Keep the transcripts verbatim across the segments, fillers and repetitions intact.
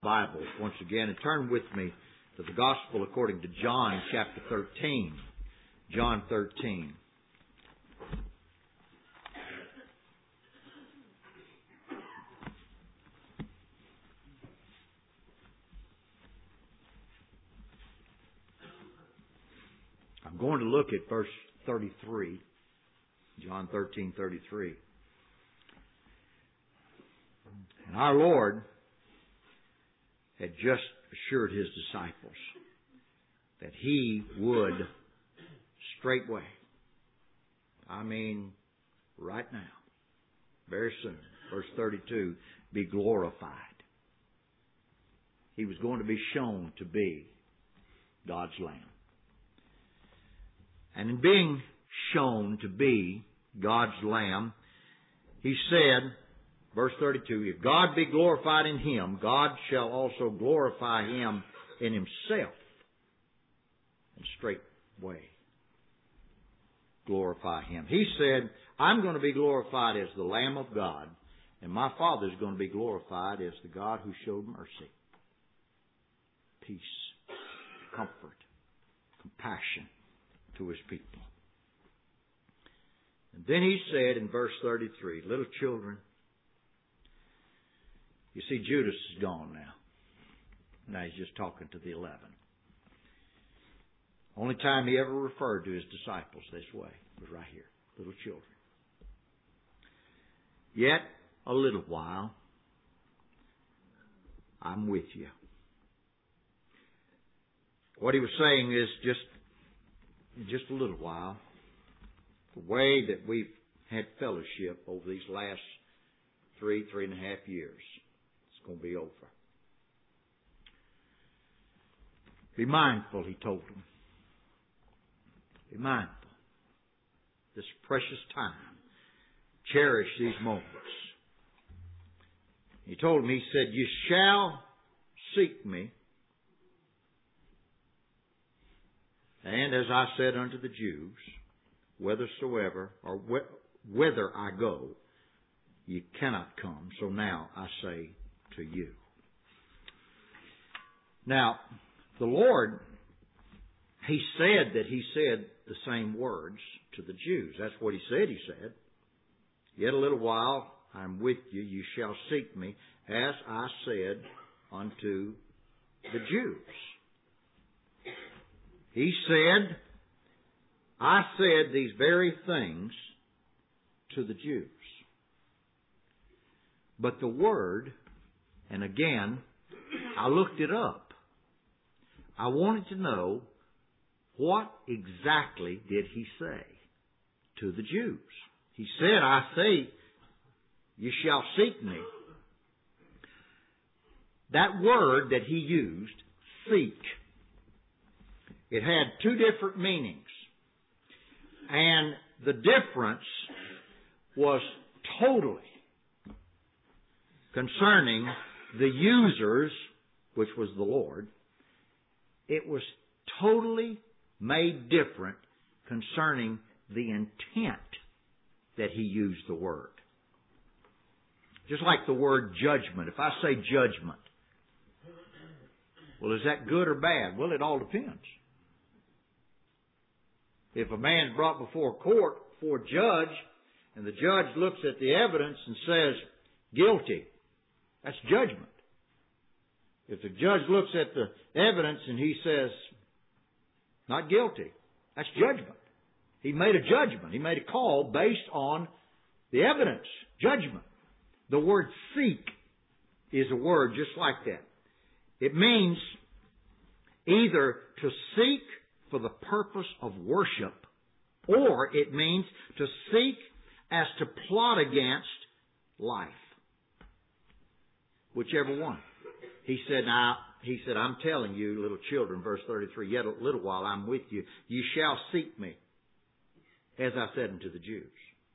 Bible once again and turn with me to the Gospel according to John chapter thirteen. John thirteen. I'm going to look at verse thirty-three. John thirteen, thirty-three. And our Lord had just assured His disciples that He would straightway, I mean right now, very soon, verse thirty-two, be glorified. He was going to be shown to be God's Lamb. And in being shown to be God's Lamb, He said, verse thirty-two, if God be glorified in Him, God shall also glorify Him in Himself, and straightway glorify Him. He said, I'm going to be glorified as the Lamb of God, and my Father is going to be glorified as the God who showed mercy, peace, comfort, compassion to His people. And then He said in verse thirty-three, little children, you see, Judas is gone now. Now He's just talking to the eleven. Only time He ever referred to His disciples this way was right here, little children. Yet a little while, I'm with you. What He was saying is just, just a little while, the way that we've had fellowship over these last three, three and a half years, it's going to be over. Be mindful, He told them. Be mindful. This precious time. Cherish these moments. He told them, He said, you shall seek me. And as I said unto the Jews, whithersoever or wh- whither I go, you cannot come. So now I say to you. Now, the Lord, He said that He said the same words to the Jews. That's what He said He said. Yet a little while I'm with you, you shall seek me, as I said unto the Jews. He said, I said these very things to the Jews. But the word, and again, I looked it up. I wanted to know, what exactly did He say to the Jews? He said, I say, you shall seek me. That word that He used, seek, it had two different meanings. And the difference was totally concerning the users, which was the Lord. It was totally made different concerning the intent that He used the word. Just like the word judgment. If I say judgment, well, is that good or bad? Well, it all depends. If a man's brought before court, before a judge, and the judge looks at the evidence and says, guilty, that's judgment. If the judge looks at the evidence and he says, not guilty, that's judgment. He made a judgment. He made a call based on the evidence. Judgment. The word seek is a word just like that. It means either to seek for the purpose of worship, or it means to seek as to plot against life. Whichever one. He said, now, He said, I'm telling you, little children, verse thirty-three, yet a little while I'm with you. You shall seek me, as I said unto the Jews.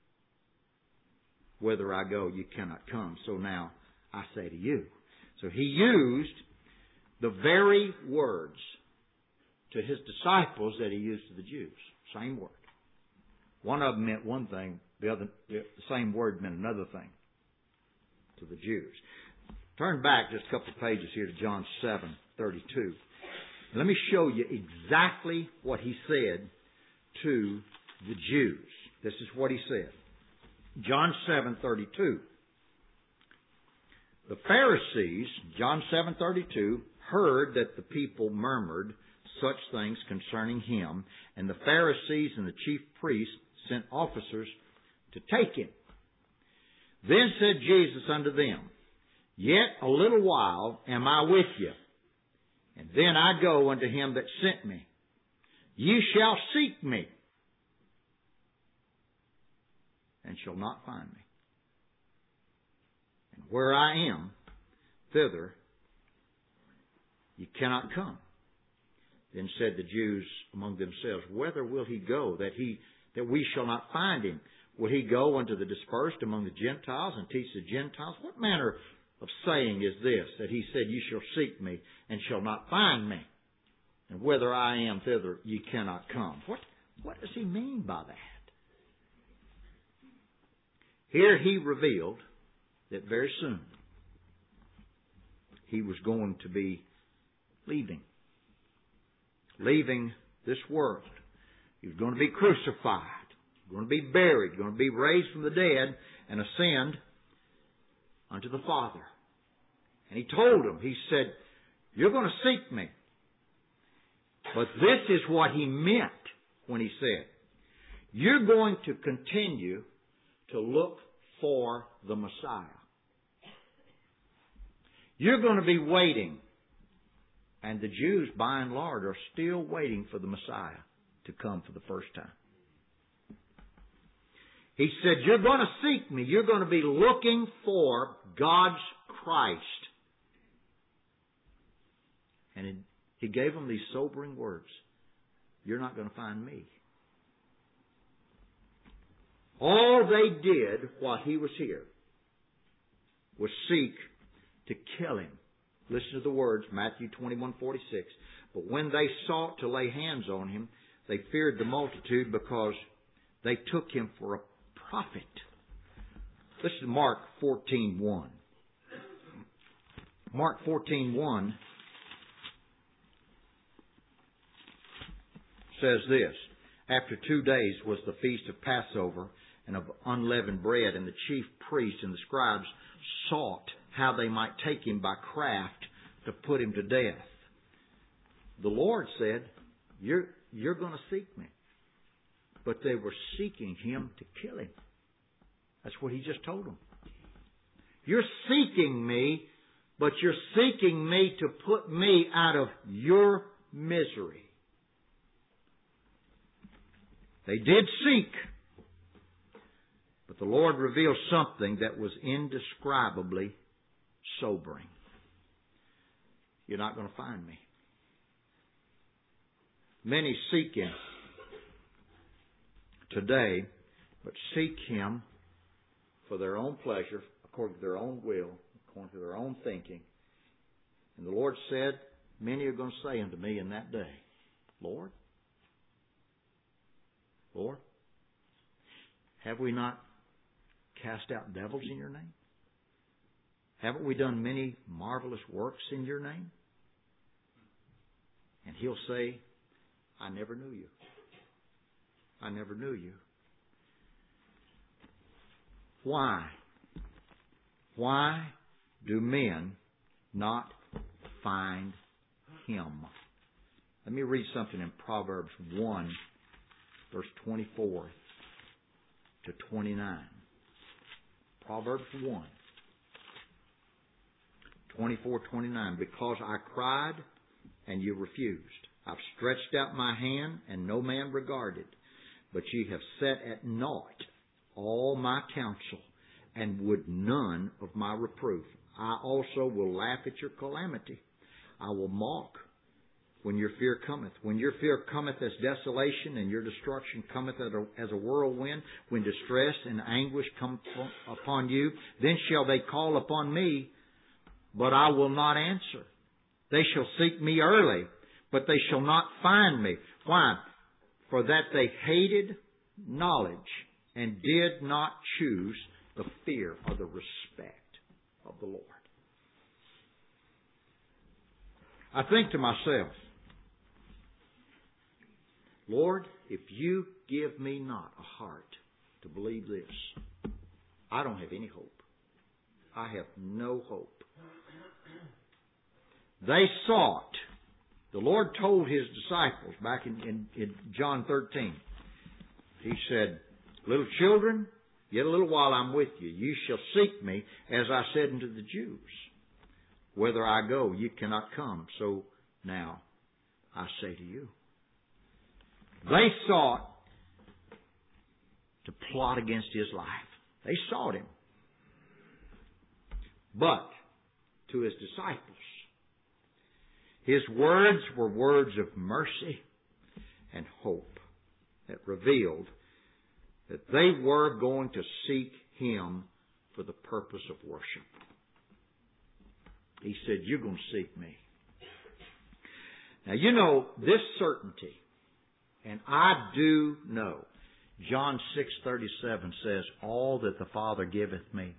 Whither I go, you cannot come. So now I say to you. So He used the very words to His disciples that He used to the Jews. Same word. One of them meant one thing, the other, the same word meant another thing to the Jews. Turn back just a couple of pages here to John seven thirty-two. Let me show you exactly what he said to the Jews. This is what he said. John seven thirty-two. The Pharisees, John seven thirty-two, heard that the people murmured such things concerning him, and the Pharisees and the chief priests sent officers to take him. Then said Jesus unto them, Yet a little while am I with you, and then I go unto him that sent me. Ye shall seek me, and shall not find me. And where I am, thither ye cannot come. Then said the Jews among themselves, Whither will he go, that he that we shall not find him? Will he go unto the dispersed among the Gentiles, and teach the Gentiles? What manner of saying is this, that he said, Ye shall seek me, and shall not find me? And whither I am, thither ye cannot come. What, what does he mean by that? Here he revealed that very soon he was going to be leaving. Leaving this world. He was going to be crucified. Going to be buried. Going to be raised from the dead and ascend unto the Father. And he told them, he said, You're going to seek me. But this is what he meant when he said, You're going to continue to look for the Messiah. You're going to be waiting. And the Jews, by and large, are still waiting for the Messiah to come for the first time. He said, You're going to seek me. You're going to be looking for God's Christ. And he gave them these sobering words. You're not going to find me. All they did while he was here was seek to kill him. Listen to the words, Matthew twenty-one forty-six. But when they sought to lay hands on him, they feared the multitude because they took him for a prophet. Listen to Mark fourteen one. Mark fourteen one says this, After two days was the feast of Passover and of unleavened bread, and the chief priests and the scribes sought how they might take him by craft to put him to death. The Lord said, You're, you're going to seek me. But they were seeking him to kill him. That's what he just told them. You're seeking me, but you're seeking me to put me out of your misery. They did seek, but the Lord revealed something that was indescribably sobering. You're not going to find me. Many seek him today, but seek him for their own pleasure, according to their own will, according to their own thinking. And the Lord said, Many are going to say unto me in that day, Lord, Lord, have we not cast out devils in your name? Haven't we done many marvelous works in your name? And he'll say, I never knew you. I never knew you. Why? Why do men not find him? Let me read something in Proverbs one, verse twenty-four to twenty-nine. Proverbs one, twenty-four, twenty-nine. Because I cried and you refused. I've stretched out my hand and no man regarded. But ye have set at naught all my counsel and would none of my reproof. I also will laugh at your calamity. I will mock when your fear cometh. When your fear cometh as desolation and your destruction cometh as a whirlwind, when distress and anguish come upon you, then shall they call upon me, but I will not answer. They shall seek me early, but they shall not find me. Why? For that they hated knowledge and did not choose the fear or the respect of the Lord. I think to myself, Lord, if you give me not a heart to believe this, I don't have any hope. I have no hope. They sought. The Lord told His disciples back in, in, in John thirteen. He said, little children, yet a little while I'm with you. You shall seek me, as I said unto the Jews. Whither I go, you cannot come. So now I say to you. They sought to plot against His life. They sought Him. But to His disciples, His words were words of mercy and hope that revealed that they were going to seek Him for the purpose of worship. He said, you're going to seek me. Now, you know, this certainty, and I do know, John six thirty-seven says, all that the Father giveth me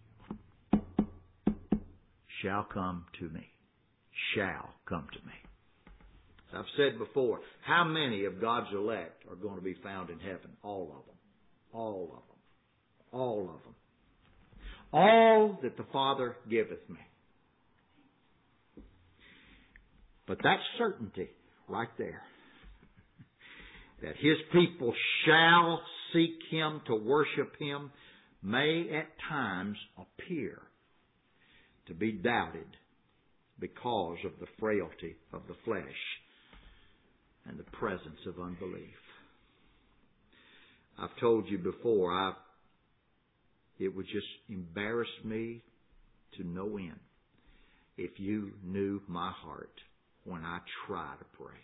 shall come to me. Shall come to me. As I've said before, how many of God's elect are going to be found in heaven? All of them. All of them. All of them. All that the Father giveth me. But that certainty right there, that His people shall seek Him to worship Him, may at times appear to be doubted because of the frailty of the flesh and the presence of unbelief. I've told you before, I it would just embarrass me to no end if you knew my heart when I try to pray.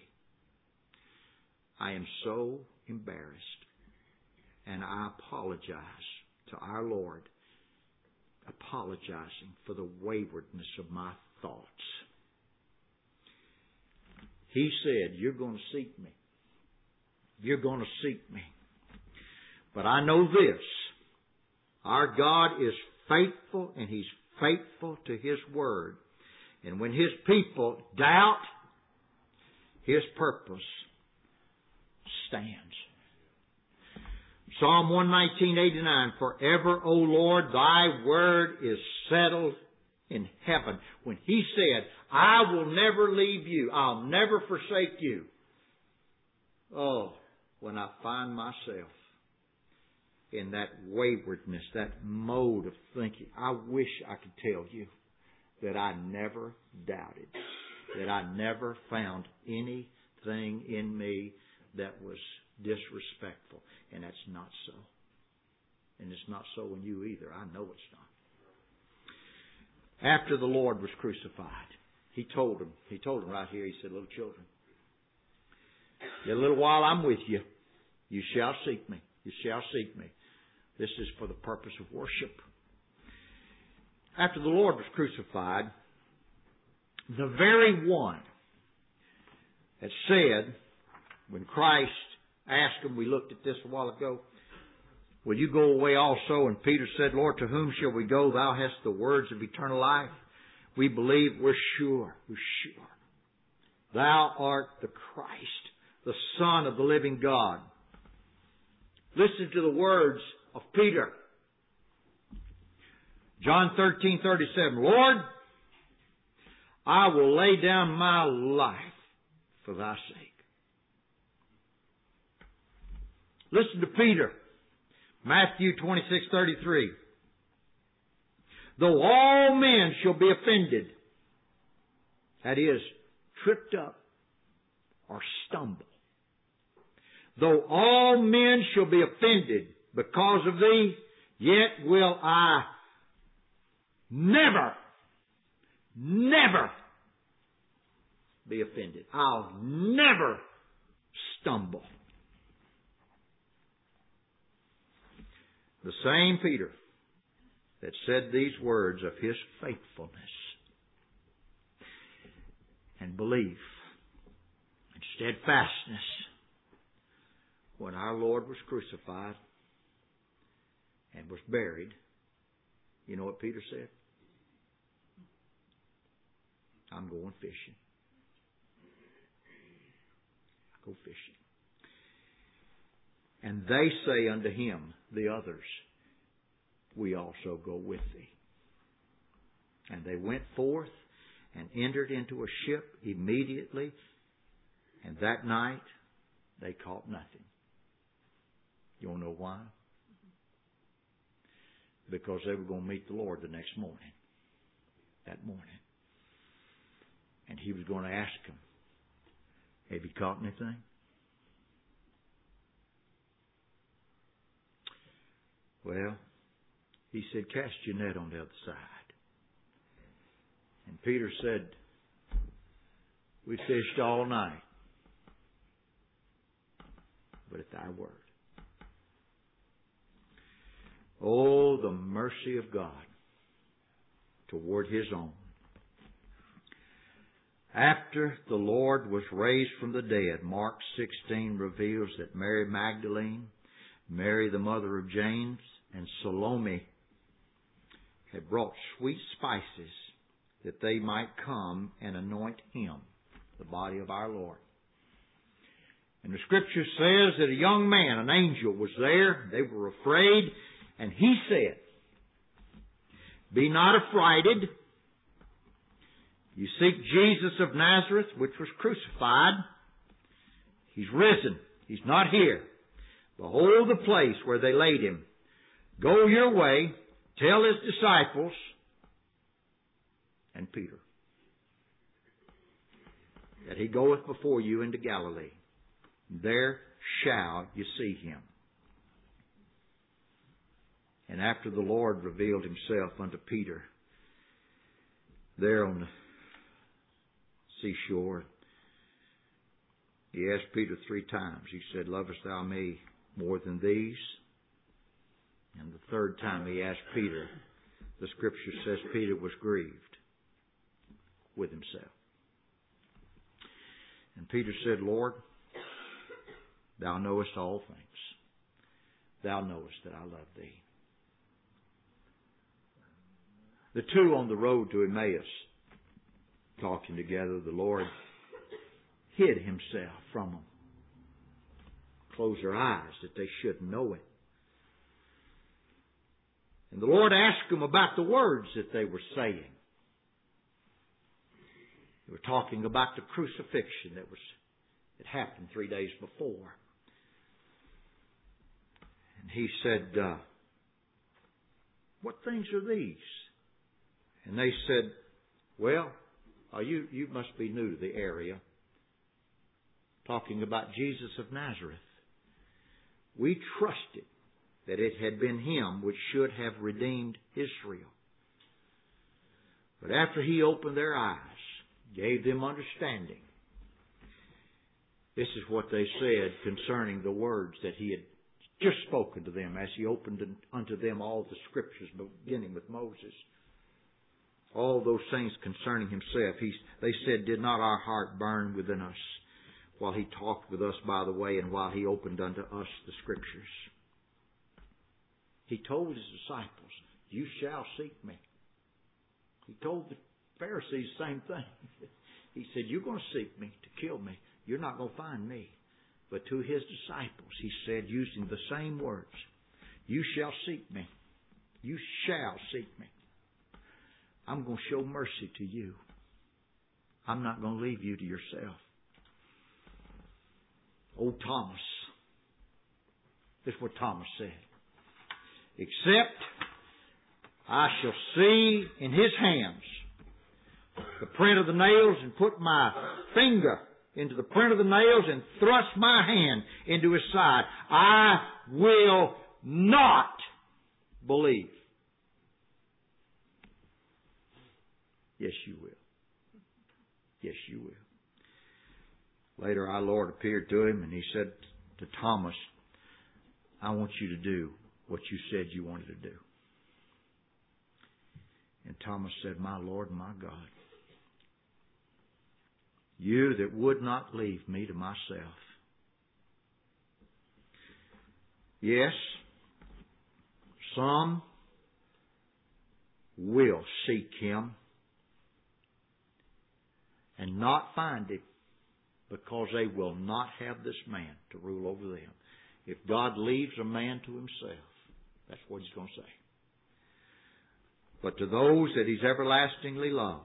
I am so embarrassed, and I apologize to our Lord, apologizing for the waywardness of my thoughts. He said, you're going to seek me. You're going to seek me. But I know this, our God is faithful, and He's faithful to His word. And when His people doubt, His purpose stands. Psalm one nineteen, eighty-nine, forever, O Lord, Thy word is settled in heaven. When He said, I will never leave you, I'll never forsake you. Oh, when I find myself in that waywardness, that mode of thinking, I wish I could tell you that I never doubted, that I never found anything in me that was disrespectful. And that's not so. And it's not so in you either. I know it's not. After the Lord was crucified, He told them, He told them right here, He said, little children, in a little while I'm with you. You shall seek me. You shall seek me. This is for the purpose of worship. After the Lord was crucified, the very one that said, when Christ asked him, we looked at this a while ago, will you go away also? And Peter said, Lord, to whom shall we go? Thou hast the words of eternal life. We believe, we're sure, we're sure. Thou art the Christ, the Son of the living God. Listen to the words of Peter. John thirteen thirty-seven. Lord, I will lay down my life for Thy sake. Listen to Peter. Matthew twenty-six thirty-three. Though all men shall be offended, that is, tripped up or stumble. Though all men shall be offended because of Thee, yet will I never, never be offended. I'll never stumble. The same Peter that said these words of his faithfulness and belief and steadfastness when our Lord was crucified and was buried, you know what Peter said? I'm going fishing. Go fishing. And they say unto him, the others, we also go with thee. And they went forth and entered into a ship immediately, and that night they caught nothing. You want to know why? Because they were going to meet the Lord the next morning. That morning. And He was going to ask them, have you caught anything? Well, He said, cast your net on the other side. And Peter said, we fished all night, but at thy word. Oh, the mercy of God toward His own. After the Lord was raised from the dead, Mark sixteen reveals that Mary Magdalene, Mary the mother of James, and Salome had brought sweet spices that they might come and anoint Him, the body of our Lord. And the Scripture says that a young man, an angel, was there. They were afraid. And he said, be not affrighted. You seek Jesus of Nazareth, which was crucified. He's risen. He's not here. Behold the place where they laid Him. Go your way. Tell His disciples and Peter that He goeth before you into Galilee. There shall you see Him. And after the Lord revealed Himself unto Peter there on the seashore, He asked Peter three times. He said, lovest thou me more than these? And the third time He asked Peter, the Scripture says Peter was grieved with himself. And Peter said, Lord, Thou knowest all things. Thou knowest that I love Thee. The two on the road to Emmaus, talking together, the Lord hid Himself from them. Closed their eyes that they shouldn't know it. And the Lord asked them about the words that they were saying. They were talking about the crucifixion that was that happened three days before. And He said, uh, what things are these? And they said, well, uh, you, you must be new to the area. Talking about Jesus of Nazareth. We trusted that it had been Him which should have redeemed Israel. But after He opened their eyes, gave them understanding, this is what they said concerning the words that He had just spoken to them as He opened unto them all the Scriptures, beginning with Moses. All those things concerning Himself. He, they said, did not our heart burn within us while He talked with us by the way and while He opened unto us the Scriptures? He told His disciples, you shall seek me. He told the Pharisees the same thing. He said, you're going to seek me to kill me. You're not going to find me. But to His disciples, He said, using the same words, you shall seek me. You shall seek me. I'm going to show mercy to you. I'm not going to leave you to yourself. Old Thomas. This is what Thomas said. Except I shall see in His hands the print of the nails and put my finger into the print of the nails and thrust my hand into His side, I will not believe. Yes, you will. Yes, you will. Later our Lord appeared to him and He said to Thomas, I want you to do what you said you wanted to do. And Thomas said, my Lord and my God, You that would not leave me to myself. Yes, some will seek Him and not find Him, because they will not have this man to rule over them. If God leaves a man to himself, that's what He's going to say. But to those that He's everlastingly loved,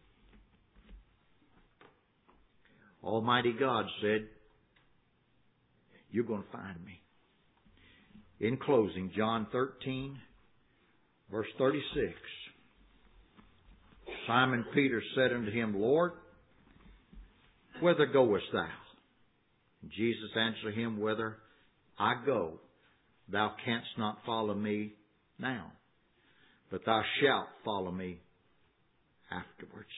Almighty God said, you're going to find me. In closing, John thirteen, verse thirty-six. Simon Peter said unto Him, Lord, whither goest Thou? And Jesus answered him, Whither I go, Thou canst not follow me now, but Thou shalt follow me afterwards.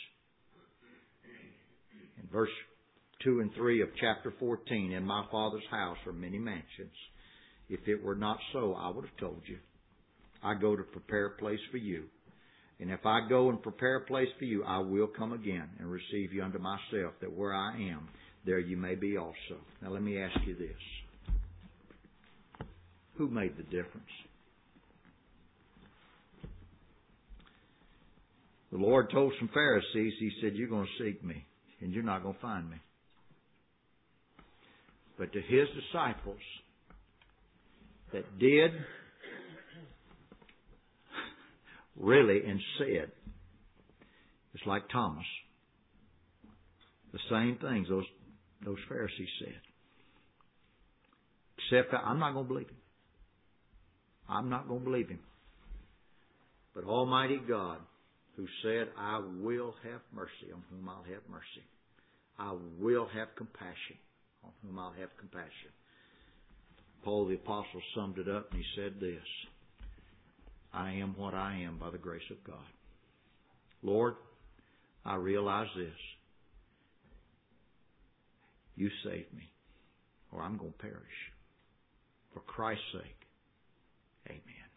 In verse two and three of chapter fourteen, in my Father's house are many mansions. If it were not so, I would have told you. I go to prepare a place for you. And if I go and prepare a place for you, I will come again and receive you unto myself, that where I am, there you may be also. Now let me ask you this. Who made the difference? The Lord told some Pharisees, He said, you're going to seek me, and you're not going to find me. But to His disciples that did really and said, it's like Thomas, the same things those, those Pharisees said. Except that I'm not going to believe Him. I'm not going to believe Him. But Almighty God, who said, I will have mercy on whom I'll have mercy. I will have compassion on whom I'll have compassion. Paul the Apostle summed it up and he said this, I am what I am by the grace of God. Lord, I realize this. You saved me, or I'm going to perish. For Christ's sake, amen.